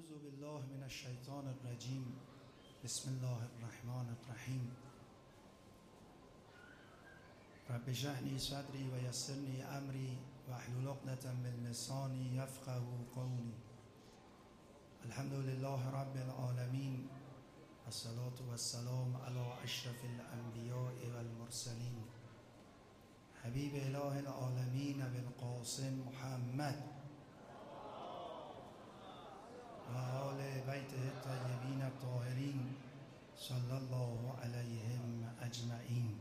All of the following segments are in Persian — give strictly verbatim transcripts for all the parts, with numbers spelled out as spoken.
اعوذ بالله من الشیطان الرجیم. بسم الله الرحمن الرحیم. رب اشرح لي صدري ويسر لي امري واحلل عقدة من لساني يفقهوا قولي. الحمد لله رب العالمين، والصلاة والسلام على اشرف الانبیاء والمرسلین، حبیب اله العالمین بالقاسم محمد و آل بیته الطیبین الطاهرین صلی الله علیهم اجمعین.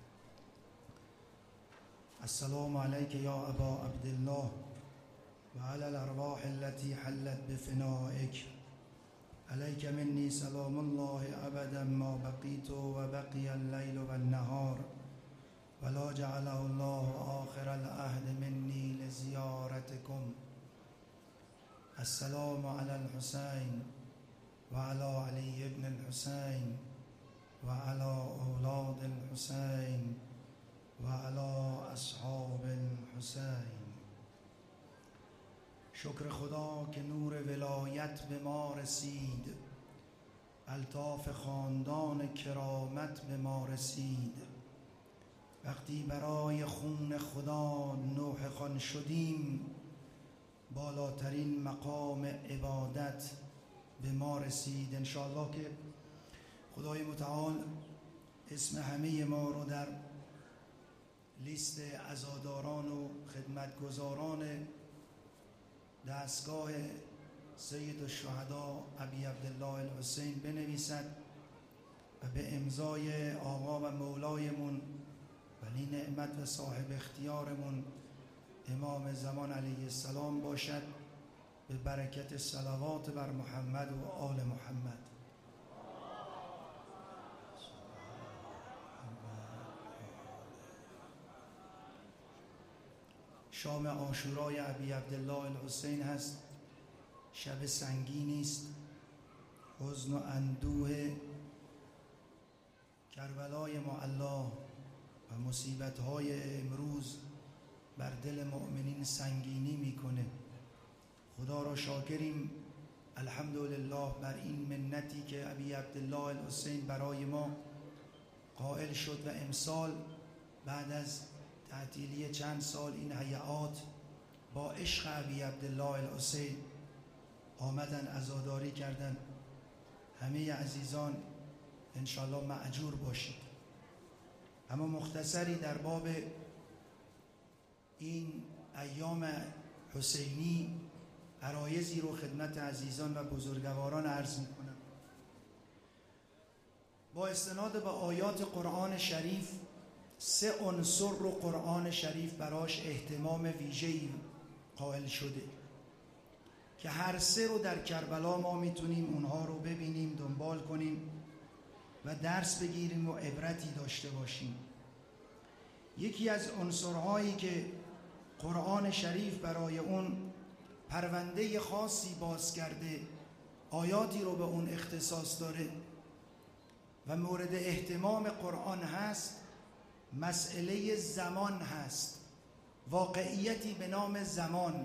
السلام علیک یا ابا عبدالله و علی الارواح التي حلت بفنائک. علیک منی سلام الله ابدا ما بقیت و بقی اللیل و النهار ولا جعله الله آخر العهد منی لزیارتکم. السلام علی الحسین و علی علی ابن الحسین و علی اولاد الحسین و علی اصحاب الحسین. شکر خدا که نور ولایت به ما رسید، الطاف خاندان کرامت به ما رسید. وقتی برای خون خدا نوحه خوان شدیم، بالاترین مقام عبادت به ما رسید. انشاءالله که خدای متعال اسم همه ما رو در لیست عزاداران و خدمتگزاران دستگاه سید الشهدا ابی عبدالله الحسین بنویسد و به امضای آقا و مولایمون ولی نعمت و صاحب اختیارمون امام زمان علیه السلام باشد، به برکت صلوات بر محمد و آل محمد. شام عاشورای ابی عبدالله الحسین هست. شب سنگینی است، حزن و اندوه کربلای معلا و مصیبت‌های امروز بر دل مؤمنین سنگینی میکنه. خدا را شاکریم الحمدلله بر این منتی که ابی عبدالله الحسین برای ما قائل شد و امسال بعد از تعطیلی چند سال این هیئات با عشق ابی عبدالله الحسین آمدن عزاداری کردن. همه عزیزان انشالله مأجور باشید. اما مختصری در باب این ایام حسینی عرایضی رو خدمت عزیزان و بزرگواران عرض میکنم. با استناد به آیات قرآن شریف سه عنصر رو قرآن شریف براش اهتمام ویژه‌ای قائل شده که هر سه رو در کربلا ما میتونیم اونها رو ببینیم، دنبال کنیم و درس بگیریم و عبرتی داشته باشیم. یکی از عنصرهایی که قرآن شریف برای اون پرونده خاصی باز کرده، آیاتی رو به اون اختصاص داره و مورد اهتمام قرآن هست، مسئله زمان هست. واقعیتی به نام زمان.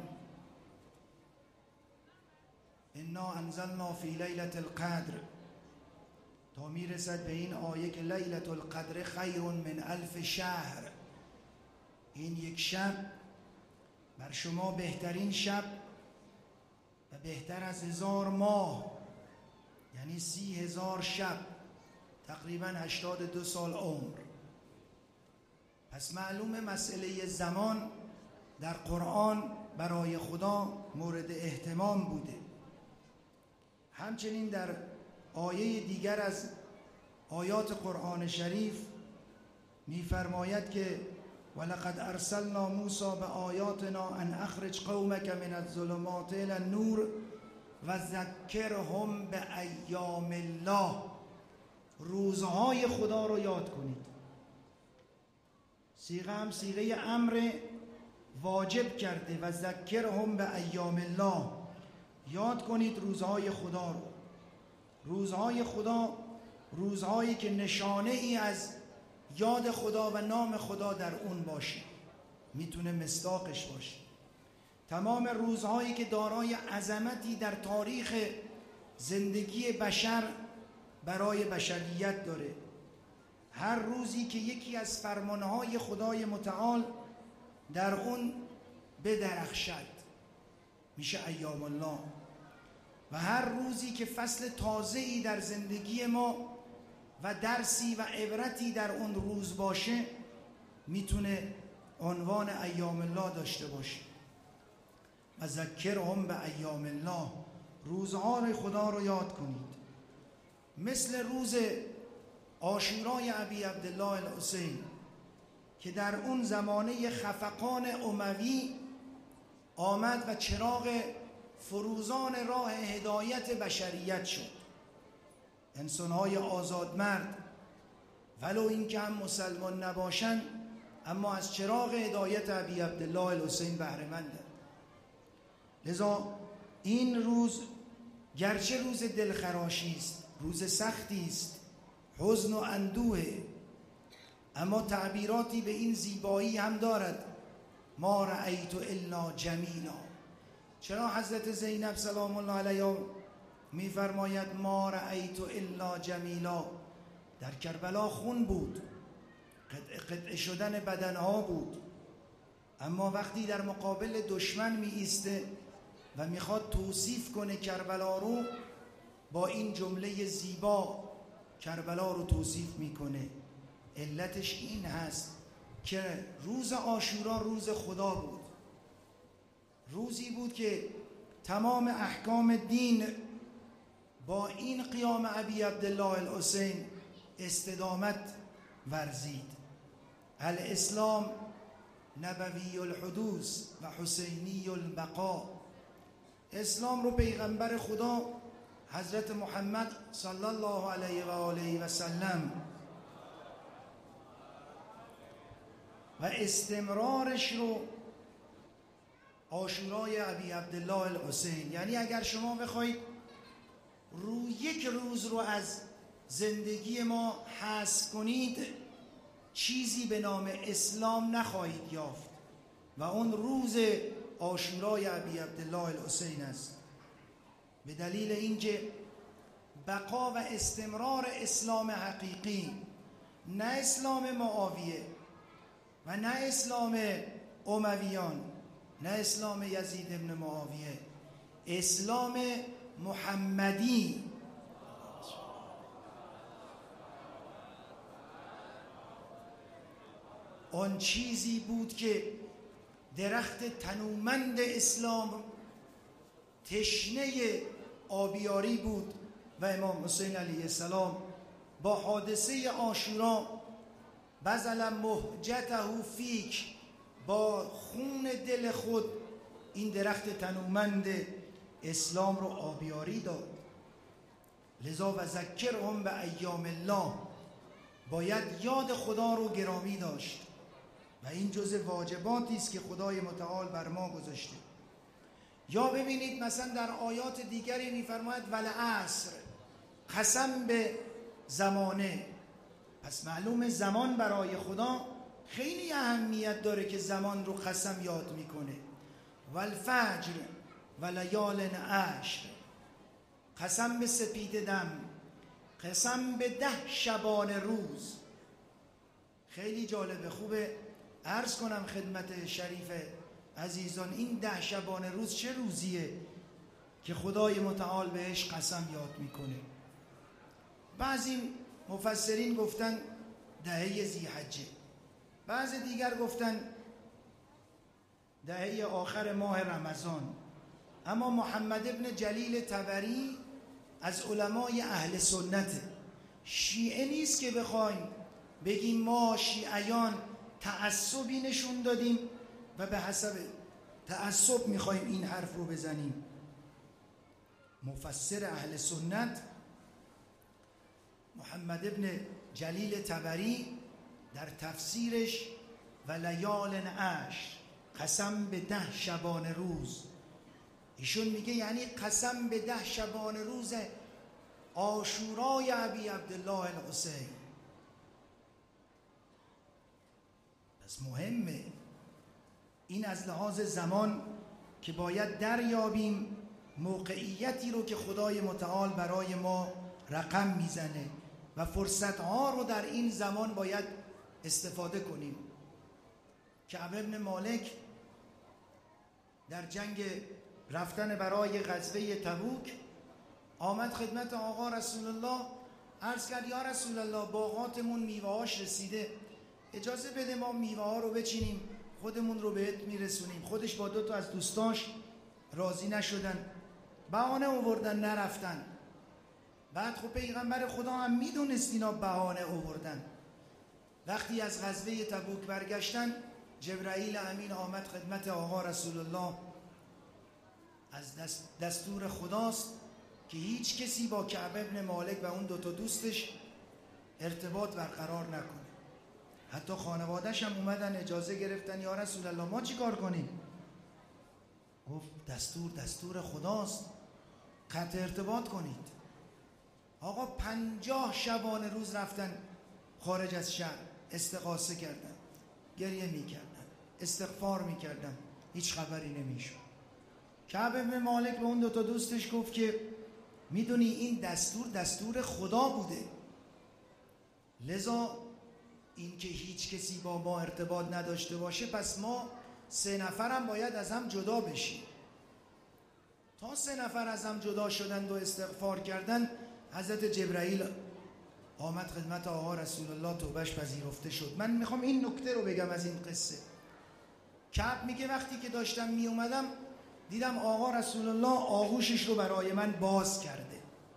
انا انزلنا فی لیلة القدر تا میرسد به این آیه که لیلة القدر خیر من الف شهر. این یک شب بر شما بهترین شب و بهتر از هزار ماه، یعنی سی هزار شب، تقریبا هشتاد و دو سال عمر. پس معلوم مسئله زمان در قرآن برای خدا مورد اهتمام بوده. همچنین در آیه دیگر از آیات قرآن شریف می‌فرماید که ولقد ارسلنا موسی بآیاتنا ان اخرج قومک من الظلمات الی النور و ذکرهم بایام الله. روزهای خدا رو یاد کنید. صیغه هم صیغه امر واجب کرده و ذکرهم بایام الله. یاد کنید روزهای خدا رو. روزهای خدا روزهایی که نشانه ای از یاد خدا و نام خدا در اون باشه، میتونه مصداقش باشه. تمام روزهایی که دارای عظمتی در تاریخ زندگی بشر برای بشریت داره. هر روزی که یکی از فرمانهای خدای متعال در اون بدرخشد میشه ایام الله، و هر روزی که فصل تازه‌ای در زندگی ما و درسی و عبرتی در اون روز باشه میتونه عنوان ایام الله داشته باشه. و ذکرهم به ایام الله، روزهای خدا رو یاد کنید. مثل روز عاشورای ابی عبدالله الحسین که در اون زمانه خفقان اموی آمد و چراغ فروزان راه هدایت بشریت شد. انسان‌های آزادمرد ولو این که هم مسلمان نباشند اما از چراغ هدایت ابی عبدالله الحسین بهره مندند. لذا این روز گرچه روز دلخراشی است، روز سختی است، حزن و اندوه، اما تعبیراتی به این زیبایی هم دارد. ما رأیت الا جمیلا. چرا حضرت زینب سلام الله علیها میفرماید ما رأیت الا جمیلا؟ در کربلا خون بود، قطع قطع شدن بدنها بود، اما وقتی در مقابل دشمن می ایسته و میخواد توصیف کنه کربلا رو، با این جمله زیبا کربلا رو توصیف میکنه. علتش این هست که روز عاشورا روز خدا بود، روزی بود که تمام احکام دین با این قیام ابی عبدالله الحسین استدامت ورزید. الاسلام نبوی الحدوث و حسینی البقا. اسلام رو پیغمبر خدا حضرت محمد صلی الله علیه و آله و سلم و استمرارش رو عاشورای ابی عبدالله الحسین. یعنی اگر شما بخواید رو یک روز رو از زندگی ما حذف کنید چیزی به نام اسلام نخواهید یافت و اون روز عاشورای ابی عبدالله الحسین است. به دلیل اینکه بقا و استمرار اسلام حقیقی، نه اسلام معاویه و نه اسلام امویان، نه اسلام یزید ابن معاویه، اسلام محمدی، آن چیزی بود که درخت تنومند اسلام تشنه آبیاری بود و امام حسین علیه السلام با حادثه عاشورا بذل مهجته فیک، با خون دل خود این درخت تنومند اسلام رو آبیاری داد. لذا و ذکرهم به ایام الله، باید یاد خدا رو گرامی داشت و این جزء واجباتی است که خدای متعال بر ما گذاشته. یا ببینید مثلا در آیات دیگری میفرماید والعصر، قسم به زمانه. پس معلوم زمان برای خدا خیلی اهمیت داره که زمان رو قسم یاد میکنه. والفجر و لیال عشر، قسم به سپید دم، قسم به ده شبانه روز. خیلی جالبه، خوبه عرض کنم خدمت شریف عزیزان این ده شبانه روز چه روزیه که خدای متعال بهش قسم یاد میکنه. بعضی مفسرین گفتن دهه ذی‌حجه، بعضی دیگر گفتن دهه آخر ماه رمضان. اما محمد ابن جلیل طبری از علمای اهل سنت، شیعه نیست که بخوایم بگیم ما شیعیان تعصبی نشون دادیم و به حسب تعصب میخوایم این حرف رو بزنیم. مفسر اهل سنت محمد ابن جلیل طبری در تفسیرش و لیال عشر، قسم به ده شبانه روز، ایشون میگه یعنی قسم به ده شبانه روز عاشورای ابی عبدالله الحسین. پس مهمه این از لحاظ زمان که باید دریابیم موقعیتی رو که خدای متعال برای ما رقم میزنه و فرصتها رو در این زمان باید استفاده کنیم. کعب ابن مالک در جنگ رفتن برای غزوه تبوک آمد خدمت آقا رسول الله، عرض کرد یا رسول الله باغاتمون میوه‌هاش رسیده، اجازه بده ما میوه ها رو بچینیم خودمون رو بهت میرسونیم. خودش با دو تا از دوستاش راضی نشدن، بهانه آوردن نرفتن. بعد خب پیغمبر خدا هم میدونست اینا بهانه آوردن. وقتی از غزوه تبوک برگشتن جبرائیل امین آمد خدمت آقا رسول الله، از دست دستور خداست که هیچ کسی با کعب ابن مالک و اون دوتا دوستش ارتباط برقرار نکنه. حتی خانواده‌ش هم اومدن اجازه گرفتن یا رسول الله ما چی کار کنیم؟ گفت دستور دستور خداست، قطع ارتباط کنید. آقا پنجاه شبانه روز رفتن خارج از شهر، استغاثه کردن، گریه میکردن، استغفار میکردن، هیچ خبری نمیشد. کعب بن مالک به اون دوتا دوستش گفت که میدونی این دستور دستور خدا بوده، لذا این که هیچ کسی با ما ارتباط نداشته باشه پس ما سه نفرم باید از هم جدا بشیم. تا سه نفر از هم جدا شدند و استغفار کردند، حضرت جبرائیل آمد خدمت آقا رسول الله، توبهش پذیرفته شد. من میخوام این نکته رو بگم از این قصه. کعب میگه وقتی که داشتم میومدم دیدم آقا رسول الله آغوشش رو برای من باز کرده،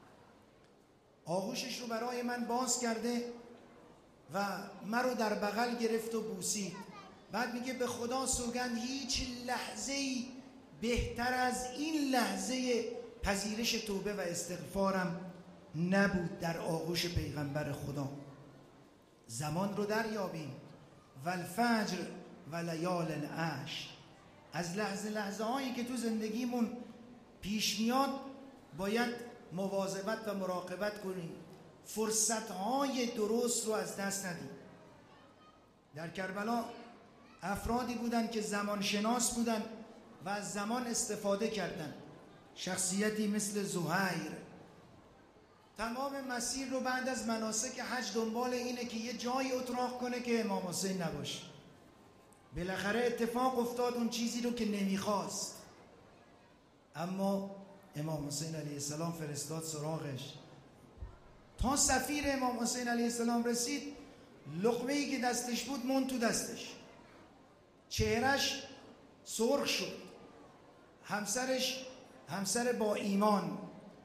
آغوشش رو برای من باز کرده و من رو در بغل گرفت و بوسید. بعد میگه به خدا سوگند هیچ لحظه‌ای بهتر از این لحظه پذیرش توبه و استغفارم نبود در آغوش پیغمبر خدا. زمان رو دریابیم، والفجر و لیال عشر، از لحظه لحظه هایی که تو زندگیمون پیش میاد باید مواظبت و مراقبت کنیم، فرصت های درست رو از دست ندیم. در کربلا افرادی بودن که زمان شناس بودن و از زمان استفاده کردن. شخصیتی مثل زهیر تمام مسیر رو بعد از مناسک حج دنبال اینه که یه جایی اتراق کنه که امام حسین نباشه. بالاخره اتفاق افتاد اون چیزی رو که نمیخواست، اما امام حسین علیه السلام فرستاد سراغش. تا سفیر امام حسین علیه السلام رسید، لقمه‌ای که دستش بود مون تو دستش، چهرش سرخ شد. همسرش همسر با ایمان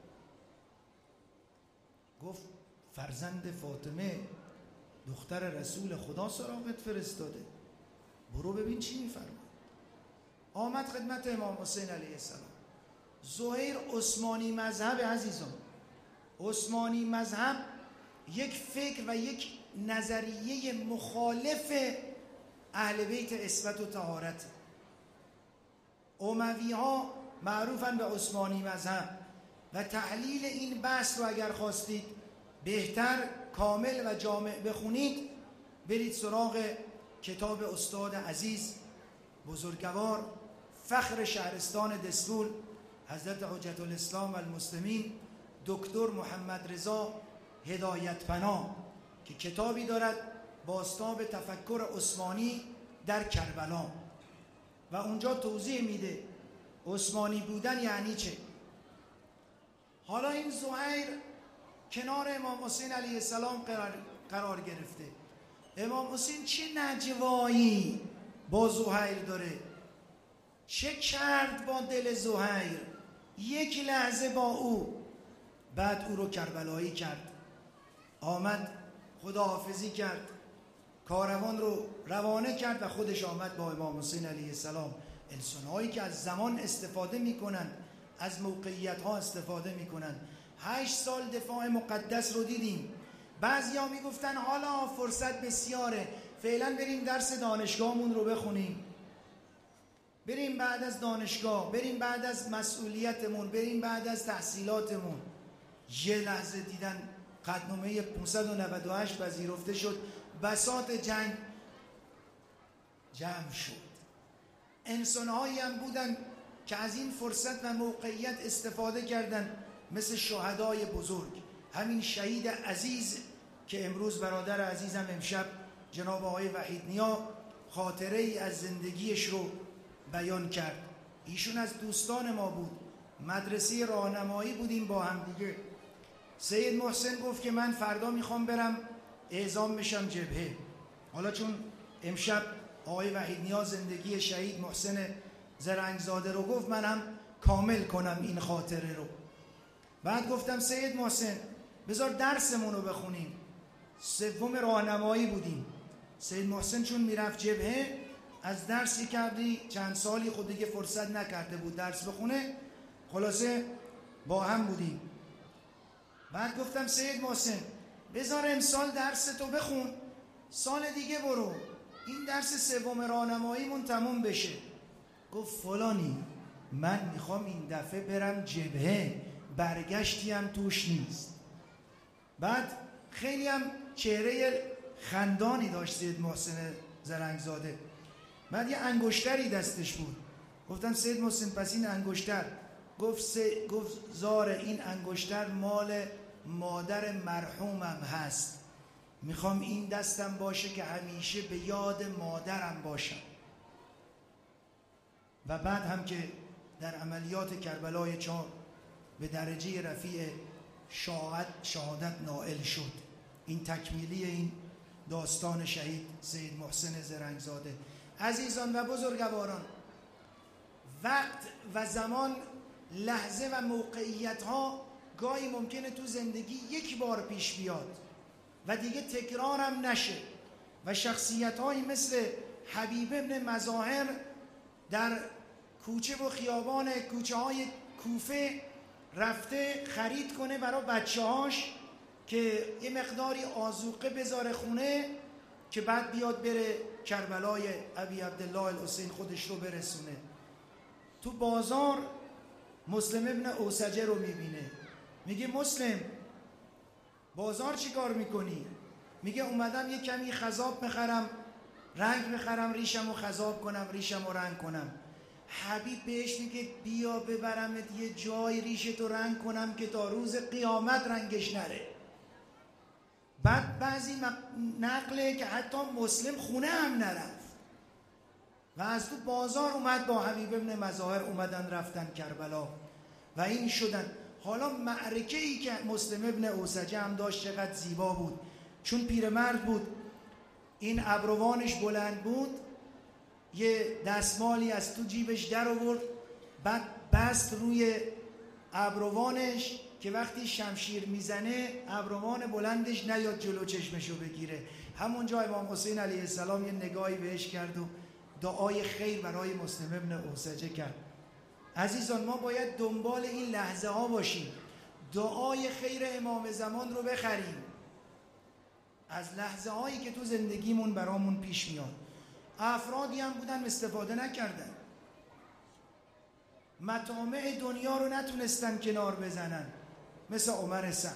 گفت فرزند فاطمه دختر رسول خدا سراغت فرستاده، برو ببین چی میفرماید. آمد خدمت امام حسین علیه السلام. زهیر عثمانی مذهب عزیزان، عثمانی مذهب یک فکر و یک نظریه مخالف اهل بیت عصمت و طهارت. اموی ها معروفن به عثمانی مذهب و تحلیل این بحث رو اگر خواستید بهتر کامل و جامع بخونید، برید سراغ کتاب استاد عزیز بزرگوار فخر شهرستان دستور حضرت حجت الاسلام و المسلمین دکتر محمد رضا هدایت پناه که کتابی دارد بازتاب تفکر عثمانی در کربلا و اونجا توضیح میده عثمانی بودن یعنی چه. حالا این زهیر کنار امام حسین علیه السلام قرار, قرار گرفته. امام حسین چه نجوایی با زهیر داره، چه کرد با دل زهیر، یک لحظه با او. بعد او رو کربلایی کرد، آمد خداحافظی کرد، کاروان رو روانه کرد و خودش آمد با امام حسین علیه السلام. انسان‌هایی که از زمان استفاده میکنن، از موقعیت ها استفاده میکنن. هشت سال دفاع مقدس رو دیدیم. بعضیا میگفتن حالا فرصت بسیاره، فعلا بریم درس دانشگاهمون رو بخونیم، بریم بعد از دانشگاه، بریم بعد از مسئولیتمون، بریم بعد از تحصیلاتمون. یه لحظه دیدن قطعنامه پانصد و نود و هشت پذیرفته شد، بساط جنگ جمع شد. انسان‌هایی هم بودن که از این فرصت و موقعیت استفاده کردن، مثل شهدای بزرگ، همین شهید عزیز که امروز برادر عزیزم امشب جناب آقای وحید نیا خاطره ای از زندگیش رو بیان کرد. ایشون از دوستان ما بود، مدرسه راهنمایی بودیم با هم دیگه. سید محسن گفت که من فردا میخوام برم اعزام بشم جبهه. حالا چون امشب آقای وحید نیا زندگی شهید محسن زرنگزاده رو گفت، من هم کامل کنم این خاطره رو. بعد گفتم سید محسن بذار درسمون رو بخونیم. سوم راهنمایی بودیم. سید محسن چون میرفت جبهه از درسی کردی چند سالی خود دیگه فرصت نکرده بود درس بخونه، خلاصه با هم بودیم. بعد گفتم سید محسن بذار امسال درس تو بخون، سال دیگه برو، این درس سوم راهنماییمون تموم بشه. گفت فلانی من میخوام این دفعه برم جبهه، برگشتی هم توش نیست. بعد خیلی هم چهره خندانی داشت سید محسن زرنگزاده. بعد یه انگشتری دستش بود. گفتم سید محسن پس این انگشتر؟ گفت سه گفت زار این انگشتر مال مادر مرحومم هست، میخوام این دستم باشه که همیشه به یاد مادرم باشم. و بعد هم که در عملیات کربلای چهار به درجه رفیع شهادت شهادت نائل شد. این تکمیلی این داستان شهید سید محسن زرنگزاده. عزیزان و بزرگواران، وقت و زمان، لحظه و موقعیت ها گاهی ممکنه تو زندگی یک بار پیش بیاد و دیگه تکرارم نشه و شخصیت هایی مثل حبیب ابن مظاهر در کوچه و خیابان کوچه های کوفه رفته خرید کنه برای بچه هاش که یه مقداری آذوقه بذاره خونه که بعد بیاد بره کربلای ابی عبدالله الحسین خودش رو برسونه. تو بازار مسلم ابن اوسجه رو میبینه، میگه مسلم بازار چی کار میکنی؟ میگه اومدم یه کمی خضاب بخرم، رنگ بخرم، ریشم رو خضاب کنم، ریشم رو رنگ کنم. حبیب بهش میگه بیا ببرمت یه جای ریشتو رنگ کنم که تا روز قیامت رنگش نره. بعد بعضی نقله که حتی مسلم خونه هم نرفت و از تو بازار اومد با حبیب ابن مظاهر، اومدن رفتن کربلا و این شدن. حالا معرکه ای که مسلم ابن اوسجه هم داشت چقدر زیبا بود، چون پیرمرد بود، این ابروانش بلند بود، یه دستمالی از تو جیبش در آورد، بعد بست روی ابروانش که وقتی شمشیر میزنه ابروان بلندش نیاد جلو چشمشو بگیره. همونجا امام حسین علیه السلام یه نگاهی بهش کرد و دعای خیر برای مسلم ابن اوسجه کرد. عزیزان ما باید دنبال این لحظه ها باشیم، دعای خیر امام زمان رو بخریم از لحظه هایی که تو زندگیمون برامون پیش میاد. افرادی هم بودن استفاده نکردن، مطامع دنیا رو نتونستن کنار بزنن، مثل عمر سعد.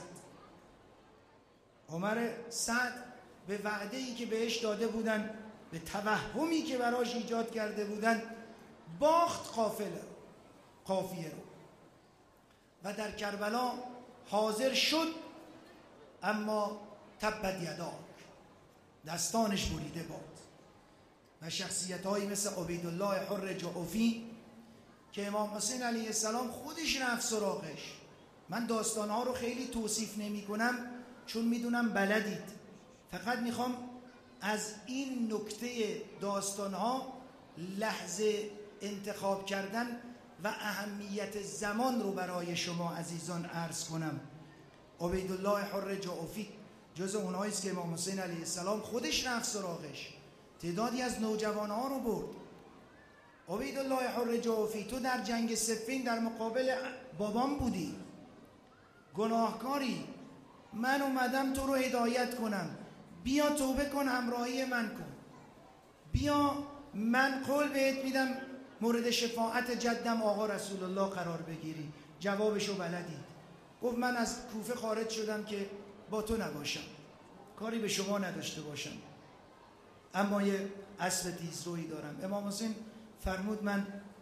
عمر سعد به وعده‌ای که بهش داده بودن، به توهمی که براش ایجاد کرده بودن، باخت قافله قافیه رو و در کربلا حاضر شد، اما تبت یداک، دستانش بریده باد. و شخصیت‌هایی مثل عبیدالله حر جعفی که امام حسین علیه السلام خودش رفت سراغش. من داستانها رو خیلی توصیف نمی کنم چون میدونم بلدید، فقط میخوام از این نکته داستانها لحظه انتخاب کردن و اهمیت زمان رو برای شما عزیزان عرض کنم. عبیدالله حر جعفی جز اونهایی است که امام حسین علیه السلام خودش رفت سراغش، تعدادی از نوجوانها رو برد. عبیدالله حر جعفی تو در جنگ صفین در مقابل بابام بودی، گناهکاری، من اومدم تو رو هدایت کنم، بیا توبه کن، همراهی من کن، بیا من قول بهت میدم مورد شفاعت جدم آقا رسول الله قرار بگیری. جوابشو بلدید. گفت من از کوفه خارج شدم که با تو نباشم، کاری به شما نداشته باشم، اما یه اسب تیزرویی دارم. امام حسین فرمود من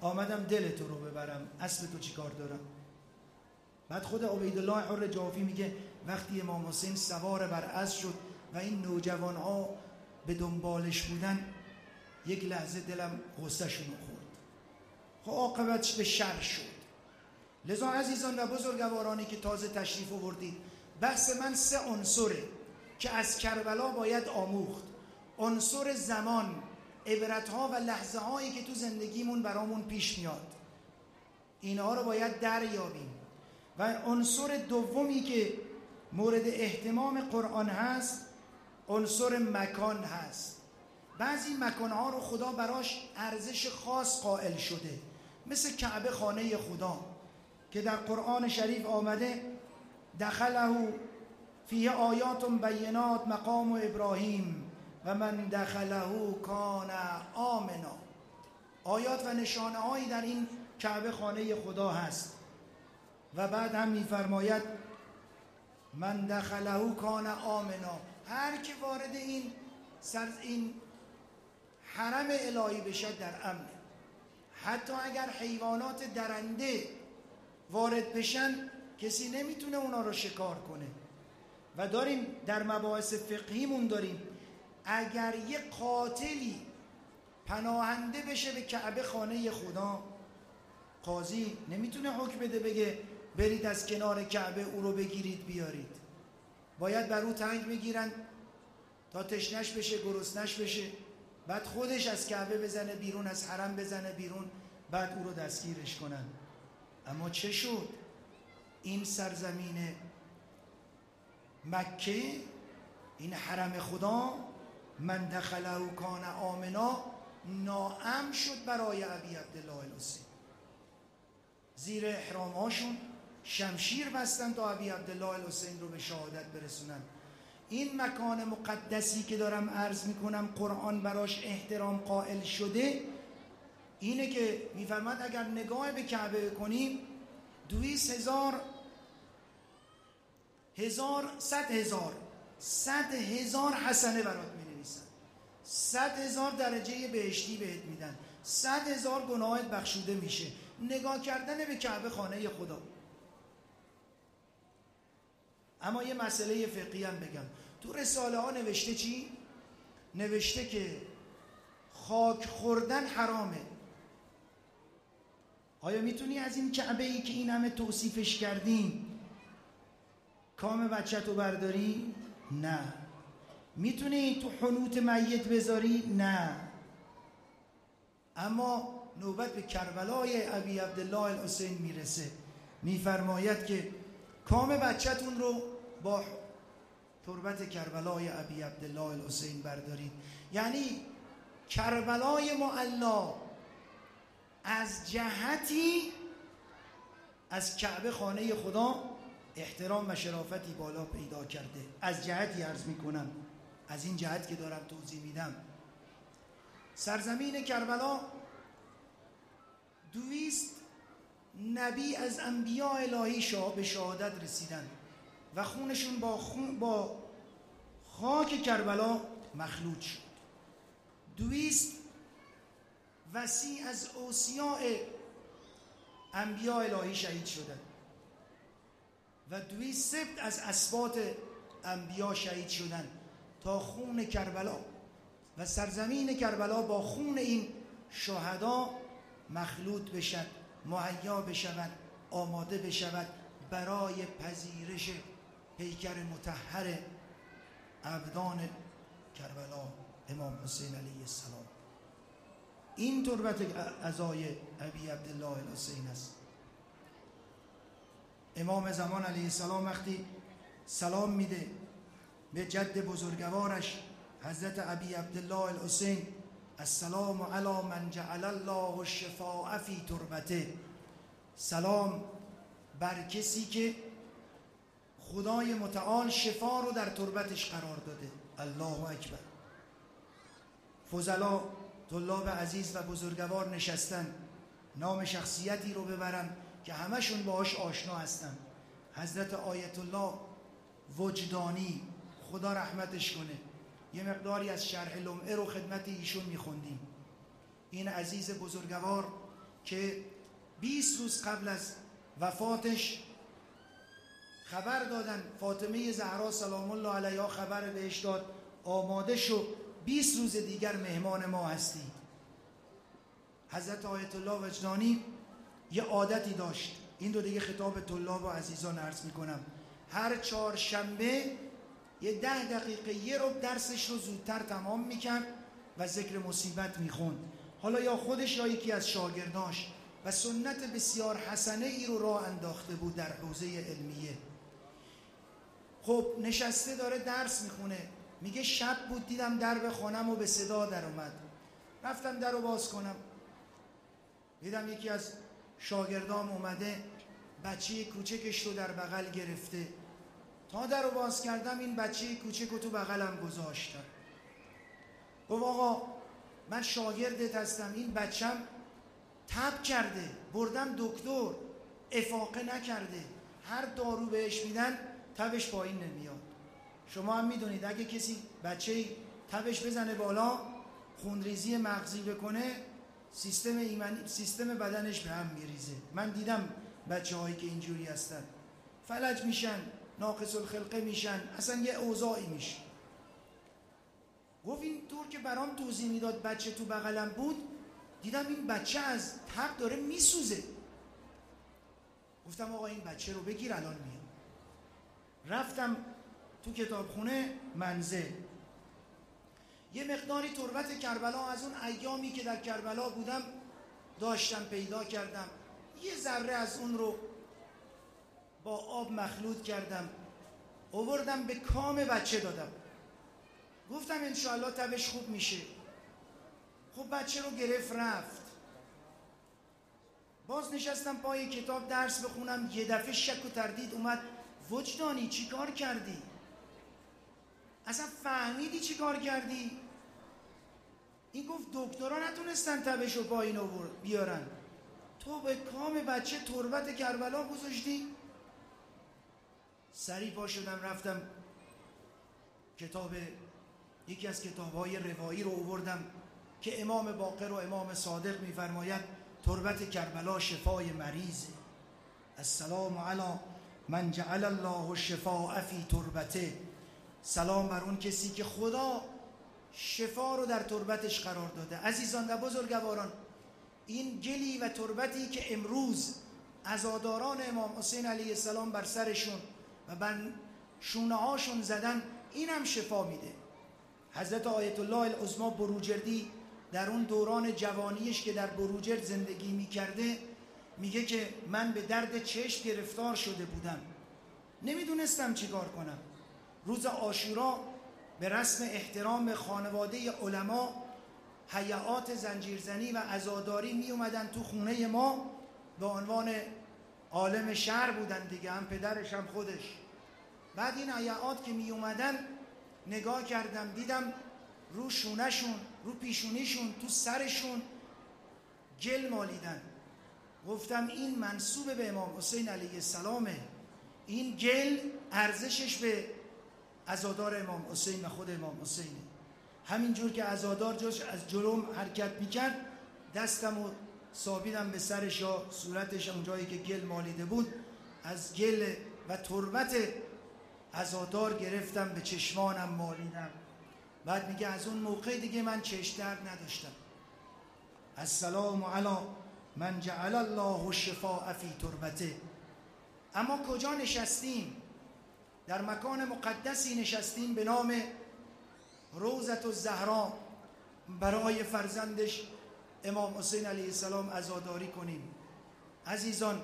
آمدم دل تو رو ببرم، اسب تو چی کار دارم. بعد خود عبیدالله حر جوفی میگه وقتی امام حسین سوار بر اسب شد و این نوجوان ها به دنبالش بودن، یک لحظه دلم غصه شون خورد. خب عاقبتش به شر شد. لذا عزیزان و بزرگوارانی که تازه تشریف آوردید، بحث من سه عنصره که از کربلا باید آموخت. عنصر زمان، عبرت‌ها و لحظه هایی که تو زندگیمون برامون پیش میاد، اینها رو باید دریابیم. و عنصر دومی که مورد اهتمام قرآن هست، عنصر مکان هست. بعضی مکانها رو خدا براش ارزش خاص قائل شده، مثل کعبه خانه خدا که در قرآن شریف آمده دخله فیه آیات بینات مقام ابراهیم و من دخله کان آمنا. آیات و نشانه هایی در این کعبه خانه خدا هست. و بعد هم میفرماید من دخله کان آمنا، هر که وارد این سر این حرم الهی بشه در امن. حتی اگر حیوانات درنده وارد بشن کسی نمیتونه اونا رو شکار کنه. و داریم در مباحث فقهیمون داریم اگر یه قاتلی پناهنده بشه به کعبه خانه خدا، قاضی نمیتونه حکم بده بگه برید از کنار کعبه او رو بگیرید بیارید. باید بر او تنگ بگیرن تا تشنش بشه، گرسنش بشه، بعد خودش از کعبه بزنه بیرون، از حرم بزنه بیرون، بعد او رو دستگیرش کنن. اما چه شد؟ این سرزمین مکه، این حرم خدا، من دخله کان آمنا، ناامن شد برای ابی عبدالله الحسین. زیر احرام هاشون شمشیر بستن تا ابی عبدالله الحسین رو به شهادت برسونن. این مکان مقدسی که دارم عرض میکنم قرآن براش احترام قائل شده، اینه که میفرماد اگر نگاه به کعبه کنیم دویست هزار هزار صد هزار صد هزار حسنه برات می نویسن، صد هزار درجه بهشتی بهت میدن، صد هزار گناهت بخشوده میشه. نگاه کردن به کعبه خانه خدا. اما یه مسئله فقهی هم بگم، تو رساله ها نوشته چی؟ نوشته که خاک خوردن حرامه. آیا میتونی از این کعبه ای که این همه توصیفش کردیم کام بچت رو برداری؟ نه. میتونی تو حنوط میت بذاری؟ نه. اما نوبت به کربلای ابی عبدالله الحسین میرسه، میفرماید که کام بچتون رو با تربت کربلای ابی عبدالله الحسین بردارید. یعنی کربلای معلا از جهتی از کعبه خانه خدا احترام و شرافتی بالا پیدا کرده. از جهتی عرض میکنم، از این جهت که دارم توضیح میدم. سرزمین کربلا دویست نبی از انبیاء الهی شاه به شهادت رسیدن و خونشون با خون با خاک کربلا مخلوط شد. دویست وسیع از اوصیاء انبیاء الهی شهید شدند و دویست سبت از اسباط انبیاء شهید شدند تا خون کربلا و سرزمین کربلا با خون این شهدا مخلوط بشد، مهیا بشود، آماده بشود برای پذیرش پیکر مطهر ابدان کربلا امام حسین علیه السلام. این تربت عزای ابی عبدالله الحسین است. امام زمان علیه السلام وقتی سلام میده به جد بزرگوارش حضرت ابی عبدالله الحسین، السلام علی من جعل الله الشفاء فی تربته، سلام بر کسی که خدای متعال شفا رو در تربتش قرار داده. الله اکبر. فضلا طلاب عزیز و بزرگوار نشستن، نام شخصیتی رو ببرم که همشون باهاش آشنا هستن. حضرت آیت الله وجدانی، خدا رحمتش کنه، یه مقداری از شرح لمعه رو خدمت ایشون میخوندیم. این عزیز بزرگوار که بیست روز قبل از وفاتش خبر دادن، فاطمه زهرا سلام الله علیها خبر بهش داد آماده شو، بیست روز دیگر مهمان ما هستی. حضرت آیت الله وجدانی یه عادتی داشت، این دو دیگه خطاب طلاب و عزیزان عرض میکنم، هر چهارشنبه یه ده دقیقه یه رو درسش رو زودتر تمام میکرد و ذکر مصیبت میخوند. حالا یا خودش یا یکی از شاگرداش، و سنت بسیار حسنه ای رو راه انداخته بود در حوزه علمیه. خب نشسته داره درس میخونه، میگه شب بود دیدم درب خانم و به صدا در اومد، رفتم در رو باز کنم، دیدم یکی از شاگردام اومده بچه کوچکش رو در بغل گرفته. تا در رو باز کردم این بچه کوچک رو تو بغلم گذاشتم. گفت آقا من شاگردت هستم، این بچم تب کرده، بردم دکتر افاقه نکرده، هر دارو بهش میدن تبش پایین نمیاد. شما هم میدونید اگه کسی بچه تبش بزنه بالا، خونریزی مغزی بکنه، سیستم ایمنی سیستم بدنش به هم میریزه. من دیدم بچه هایی که اینجوری هستن فلج میشن، ناقص الخلقه میشن، اصلا یه اوضاعی میشه. گفت این طور که برام توضیح میداد بچه تو بغلم بود، دیدم این بچه از تب داره میسوزه. گفتم آقا این بچه رو بگیر الان میام. رفتم تو کتابخونه منزل، یه مقداری تربت کربلا از اون ایامی که در کربلا بودم داشتم پیدا کردم، یه ذره از اون رو با آب مخلوط کردم، آوردم به کام بچه دادم، گفتم انشاءالله تبش خوب میشه. خب بچه رو گرفت رفت. باز نشستم پای کتاب درس بخونم، یه دفعه شک و تردید اومد، وجدانی چی کار کردی؟ اصلا فهمیدی چی کار کردی؟ این گفت دکترها نتونستن تبش رو پایین بیارن، تو به کام بچه تربت کربلا گذاشتی؟ سریع پا شدم رفتم کتاب، یکی از کتاب‌های روایی رو آوردم که امام باقر و امام صادق می‌فرماید تربت کربلا شفای مریضه. السلام علی من جعل الله الشفاء فی تربته، سلام بر اون کسی که خدا شفا رو در تربتش قرار داده. عزیزان و بزرگواران، این گلی و تربتی که امروز عزاداران امام حسین علیه السلام بر سرشون و بر شونه هاشون زدن، این هم شفا میده. حضرت آیت الله العظمی بروجردی در اون دوران جوانیش که در بروجرد زندگی میکرده میگه که من به درد چشم گرفتار شده بودم، نمیدونستم چی کار کنم. روز عاشورا به رسم احترام خانواده علما هیئات زنجیرزنی و عزاداری می اومدن تو خونه ما، به عنوان عالم شهر بودن دیگه، هم پدرش هم خودش. بعد این هیئات که می اومدن نگاه کردم، دیدم رو شونهشون، رو پیشونیشون، تو سرشون گل مالیدن. گفتم این منسوب به امام حسین علیه السلامه، این گل ارزشش به عزادار امام حسین و خود امام حسینه. همینجور که عزادار جوش از جلوم حرکت میکرد، دستم و ثابیدم به سرش یا صورتش، اون جایی که گل مالیده بود، از گل و تربت عزادار گرفتم به چشمانم مالیدم. بعد میگه از اون موقع دیگه من چشم درد نداشتم. السلام علی من جعل الله الشفاء فی تربته. اما کجا نشستیم؟ در مکان مقدسی نشستیم به نام روضة الزهرا، برای فرزندش امام حسین علیه السلام عزاداری کنیم. عزیزان،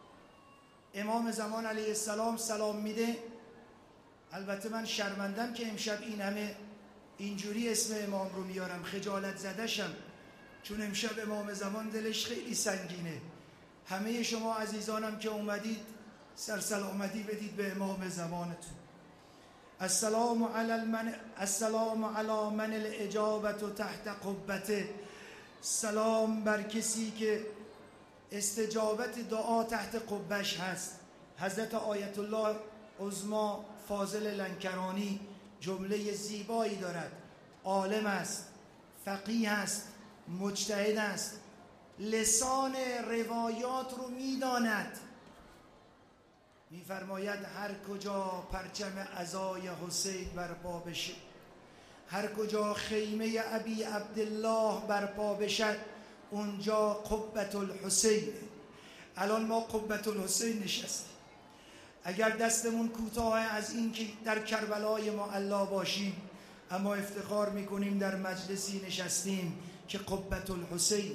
امام زمان علیه السلام سلام میده. البته من شرمندم که امشب این همه اینجوری اسم امام رو میارم، خجالت زدشم، چون امشب امام زمان دلش خیلی سنگینه. همه شما عزیزانم که اومدید سرسلامتی بدید به امام زمانتون. السلام علی المن السلام علی من الاجابه تحت قبته. سلام بر کسی که استجابت دعا تحت قبش هست. حضرت آیت الله عظمی فاضل لنکرانی جمله زیبایی دارد. عالم است، فقیه است، مجتهد است، لسان روایات رو میداند. میفرماید هر کجا پرچم عزای حسین برپا بشه، هر کجا خیمه ابی عبدالله برپا بشد، اونجا قبة الحسین. الان ما قبة الحسین نشستیم. اگر دستمون کوتاه از این که در کربلای معلا باشیم، اما افتخار میکنیم در مجلسی نشستیم که قبة الحسین.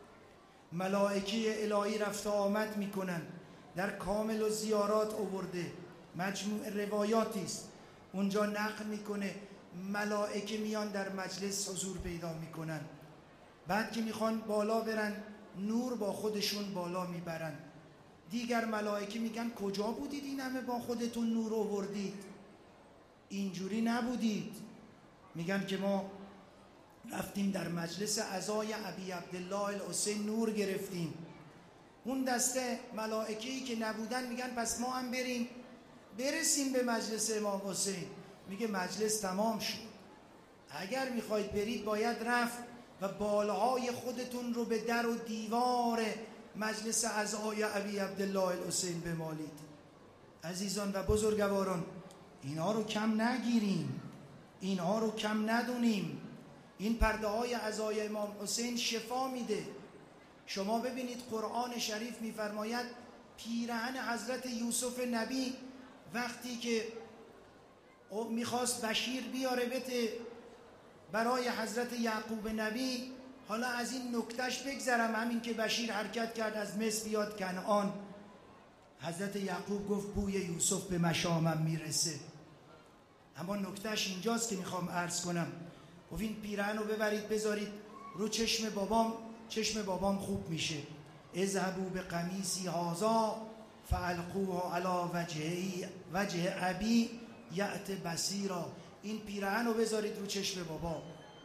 ملائکه الهی رفت آمد میکنن، در کامل و زیارات آورده، مجموع روایاتی است، اونجا نقل میکنه ملائکه میان در مجلس حضور پیدا میکنن. بعد که میخوان بالا برن، نور با خودشون بالا میبرن. دیگر ملائکه میگن کجا بودید این همه با خودتون نور آوردید؟ اینجوری نبودید. میگن که ما رفتیم در مجلس عزای ابی عبدالله الحسین نور گرفتیم. اون دسته ملائکه‌ای که نبودن میگن پس ما هم بریم برسیم به مجلس امام حسین. میگه مجلس تمام شد، اگر میخواید برید باید رفت و بالهای خودتون رو به در و دیوار مجلس عزای ابی عبدالله الحسین بمالید. عزیزان و بزرگواران، اینها رو کم نگیریم، اینها رو کم ندونیم. این پرده های عزای امام حسین شفا میده. شما ببینید قرآن شریف میفرماید پیرهن حضرت یوسف نبی وقتی که میخواست بشیر بیاره بته برای حضرت یعقوب نبی، حالا از این نکتهش بگذرم، همین که بشیر حرکت کرد از مصر بیاد کنعان، حضرت یعقوب گفت بوی یوسف به مشامم میرسه. اما نکتهش اینجاست که میخوام عرض کنم. گفت این پیرهن رو ببرید بذارید رو چشم بابام، چشم بابام خوب میشه. اذهبوا بقمیصی هذا فالقوه علی وجهی وجه ابی یأت بصیرا. این پیرهن رو بذارید رو چشم بابا.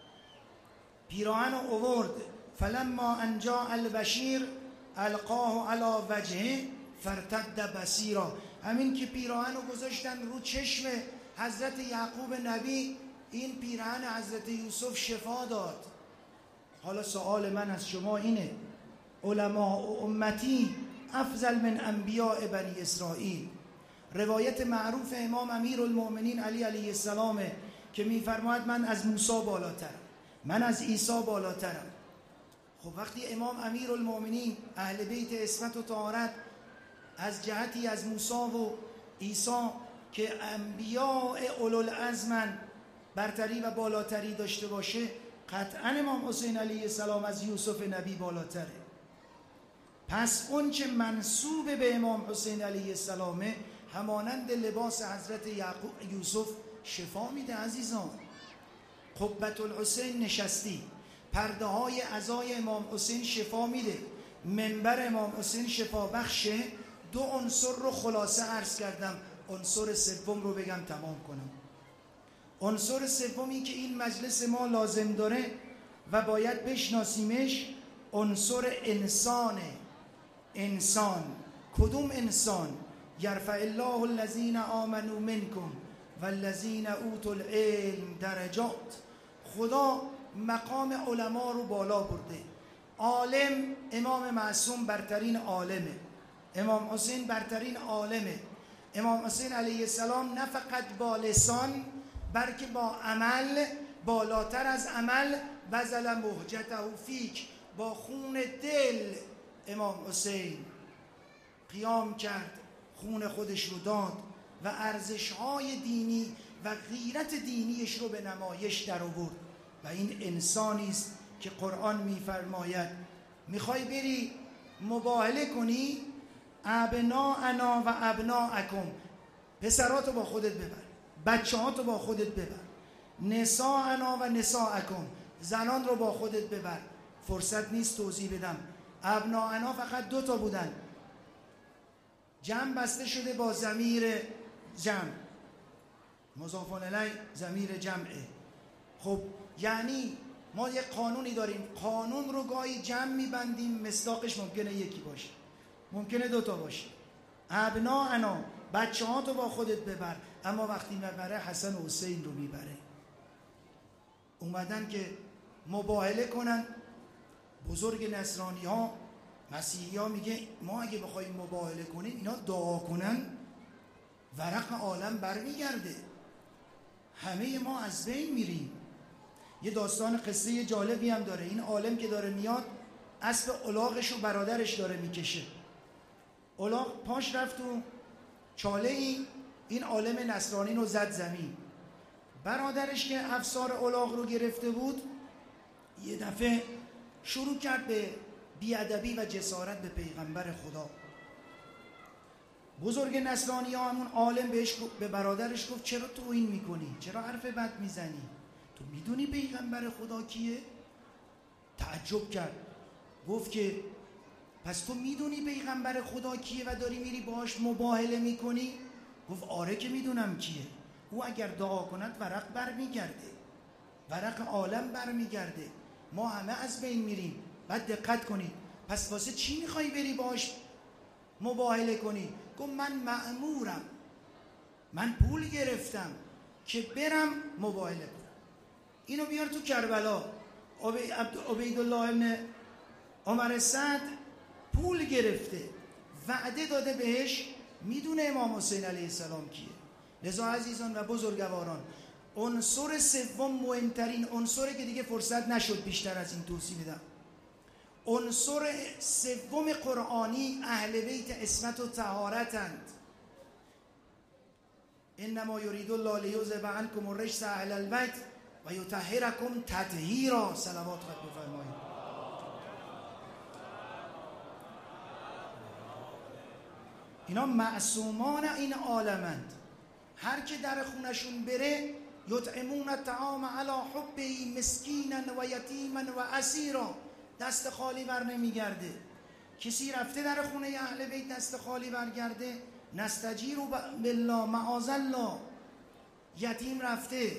پیرهن رو آورد. فلما ان جاء البشیر القاه علی وجهه فارتد بصیرا. همین که پیرهن رو گذاشتن رو چشم حضرت یعقوب نبی، این پیرهن حضرت یوسف شفا داد. حالا سوال من از شما اینه، علماء امتی افضل من انبیاء بنی اسرائیل. روایت معروف امام امیرالمؤمنین علی علیه السلام که میفرماید من از موسی بالاترم، من از عیسی بالاترم. خب وقتی امام امیرالمؤمنین اهل بیت عصمت و طهارت از جهتی از موسی و عیسی که انبیاء اولوالعزمن برتری و بالاتری داشته باشه، قطعا امام حسین علیه السلام از یوسف نبی بالاتره. پس اون که منسوب به امام حسین علیه السلامه همانند لباس حضرت یعقوب یوسف شفا میده. عزیزان، قبة الحسین نشستی، پرده های عزای امام حسین شفا میده، منبر امام حسین شفا بخشه. دو عنصر رو خلاصه عرض کردم، عنصر سوم رو بگم تمام کنم. عنصر سومی که این مجلس ما لازم داره و باید بشناسیمش، عنصر انسانه. انسان. کدوم انسان؟ یرفع الله الذین آمنوا منکم والذین اوتوا العلم درجات. خدا مقام علما رو بالا برده. عالم، امام معصوم برترین عالمه، امام حسین برترین عالمه. امام حسین علیه السلام نه فقط با لسان بلکه با عمل، بالاتر از عمل، بذل مهجته فیک، با خون دل امام حسین قیام کرد، خون خودش رو داد و ارزش‌های دینی و غیرت دینیش رو به نمایش در آورد. و این انسانی است که قرآن می‌فرماید میخوای بری مباهله کنی، ابناءنا و ابناءکم، پسراتو با خودت ببر، بچه‌هاتو با خودت ببر، نساءنا و نساءکم، زنان رو با خودت ببر. فرصت نیست توضیح بدم. ابناءنا فقط دو تا بودن، جمع بسته شده با ضمیر جمع، مضاف الیه ضمیر جمعه. خب یعنی ما یک قانونی داریم، قانون رو گاهی جمع میبندیم، مصداقش ممکنه یکی باشه، ممکنه دوتا باشه. ابناءنا، بچه ها تو با خودت ببر، اما وقتی میبره حسن و حسین رو میبره. اومدن که مباهله کنن بزرگ نصرانی ها مسیحی ها میگه ما اگه بخوایم مباهله کنیم اینا دعا کنن ورق عالم برمیگرده، همه ما از بین میریم. یه داستان قصه جالبی هم داره. این عالم که داره میاد اسب الاغش و برادرش داره میکشه. الاغ پاش رفت و چاله ای این عالم نصرانی رو زد زمین. برادرش که افسار الاغ رو گرفته بود یه دفعه شروع کرد به بیادبی و جسارت به پیغمبر خدا. بزرگ نصرانی ها همون عالم بهش به برادرش گفت چرا تو این میکنی؟ چرا حرف بد میزنی؟ تو میدونی پیغمبر خدا کیه؟ تعجب کرد، گفت که پس تو میدونی پیغمبر خدا کیه و داری میری باهاش مباهله میکنی؟ گفت آره که میدونم کیه. او اگر دعا کند ورق بر میگرده، ورق عالم بر میگرده، ما همه از بین میریم. بعد دقت کنید، پس واسه چی میخوای بری باهاش مباهله کنی؟ گفت من مأمورم، من پول گرفتم که برم مباهله کنم. اینو بیار تو کربلا. عبیدالله ابن عمر سعد پول گرفته، وعده داده بهش، میدونه امام حسین علیه السلام کیه. لذا عزیزان و بزرگواران، عنصر سوم مهمترین عنصری که دیگه فرصت نشد بیشتر از این توضیح بدم، عنصر سوم قرآنی اهل بیت عصمت و طهارتند. انما یرید الله لیذهب عنکم الرجس اهل البیت و یطهرکم تطهیرا. صلوات خود بفرمایید. اینا معصومان این عالمند. هر که در خونشون بره یطعمون الطعام علی حبه مسکینا و یتیما و اسیرا، دست خالی بر نمیگرده. کسی رفته در خونه اهل بیت دست خالی برگرده، نستجیر بالله معاذ الله. یتیم رفته،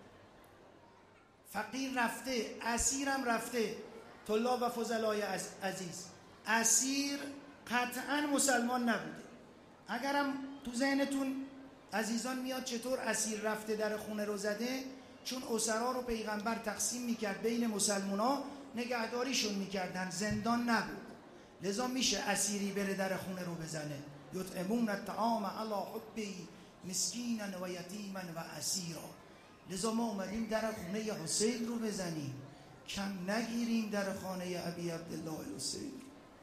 فقیر رفته، اسیرم رفته. طلاب و فضلای عزیز، اسیر قطعا مسلمان نبوده. اگرم تو ذهنتون عزیزان میاد چطور اسیر رفته در خونه رو زده، چون اسرا رو پیغمبر تقسیم میکرد بین مسلمونا، نگهداریشون میکردن، زندان نبود. لذا میشه اسیری بره در خونه رو بزنه. یطعمون الطعام علی حبه مسکینا و یتیما و اسیرا. لذا ما اومدیم در خونه حسین رو بزنیم، کم نگیریم در خانه ابی عبدالله الحسین.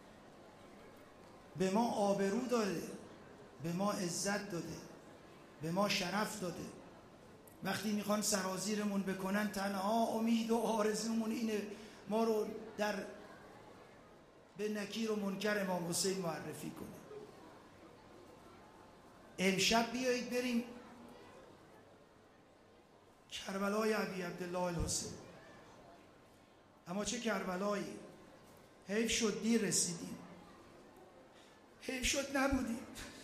به ما آبرو داده، به ما عزت داده، به ما شرف داده. وقتی میخوان سرازیرمون بکنن تنها امید و آرزومون اینه ما رو در به نکیر و منکر امام حسین معرفی کنه. امشب بیایید بریم کربلای ابی عبدالله الحسین. اما چه کربلایی! حیف شد دیر رسیدیم، حیف شد نبودیم.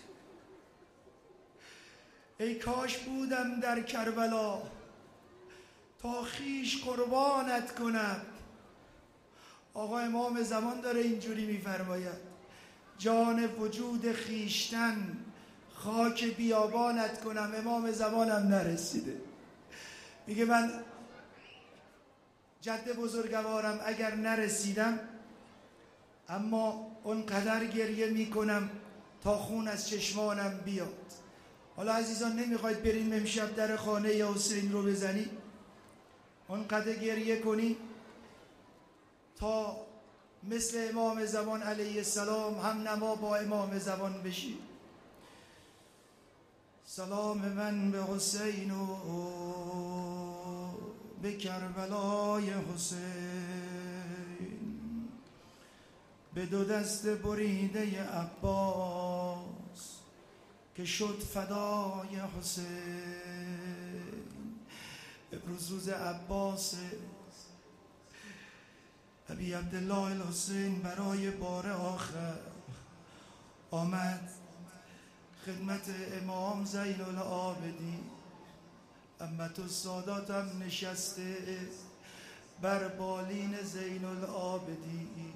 ای کاش بودم در کربلا تا خیش قربانت کنم. آقا امام زمان داره اینجوری میفرماید، جان وجود خیشتن خاک بیابانت کنم. امام زمانم نرسیده. میگه من جد بزرگوارم اگر نرسیدم، اما اونقدر گریه میکنم تا خون از چشمانم بیاد. حالا عزیزان نمیخواید بریم امشب در خانه حسین رو بزنی، اونقدر گریه کنی تا مثل امام زمان علیه السلام هم نما با امام زمان بشی. سلام من به حسین و به کربلای حسین، به دو دست بریده عباس که شد فدای حسین. امروز روز عباس، ابی عبدالله الحسین برای بار آخر آمد خدمت امام زین العابدین. امت السادات هم نشسته بر بالین زین العابدین،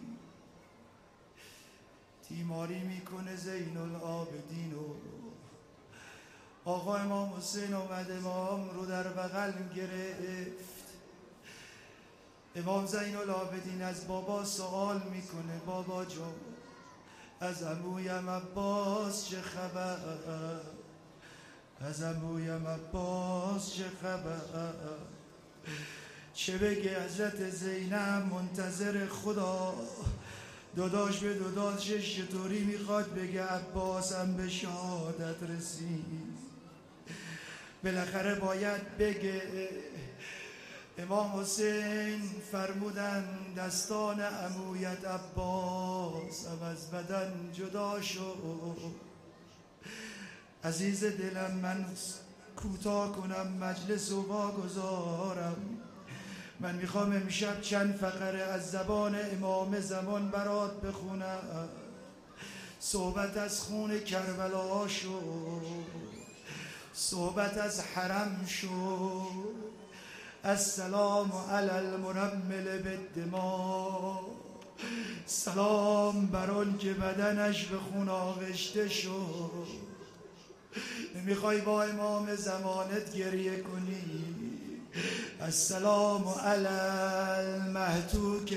تیماری میکنه زین العابدین و آقا امام حسین اومد امام رو در بغل گرفت. امام زین العابدین از بابا سوال میکنه بابا جان از عمویم عباس چه خبر، از عمویم عباس چه خبر، چه بگه حضرت زینب منتظر خدا، داداش به داداشش چطوری میخواد بگه عباس هم به شهادت رسید، بالاخره باید بگه امام حسین فرمودن دستان عمویت عباس هم از بدن جدا شد. عزیز دلم من کوتاه کنم مجلس و واگذارم، من میخوام امشب چند فقره از زبان امام زمان برات بخونم. صحبت از خون کربلا شد، صحبت از حرم شد، السلام علی المرمل بالدماء، سلام بر آن که بدنش به خون آغشته شد. نمیخوای با امام زمانت گریه کنی؟ السلام علی المهتوک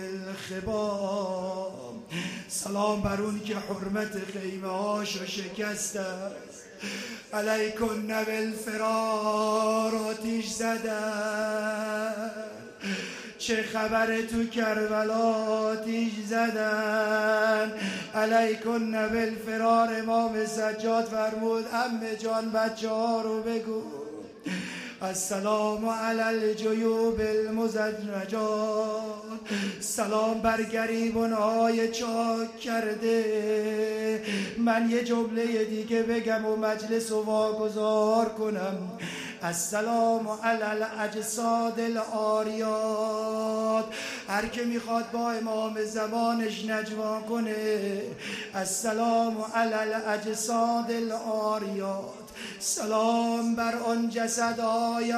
الخبام، سلام بر اون که حرمت خیمه هاشو شکست است. علیکن بالفرار آتیش زدن، چه خبر تو کربلا آتیش زدن. علیکن بالفرار امام سجاد فرمود عمه جان بچه ها رو بگو السلام علی الجیوب المزجرجات، سلام بر گریبان‌های چاک کرده. من یه جمله دیگه بگم و مجلس رو واگذار کنم. السلام علی الاجساد العاریات، هر که میخواد با امام زمانش نجوا کنه السلام علی الاجساد العاریات، سلام بر آن جسدهای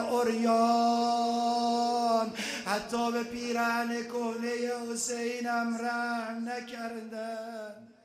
عریان، حتی به پیرهن کهنه حسینم رحم نکردن.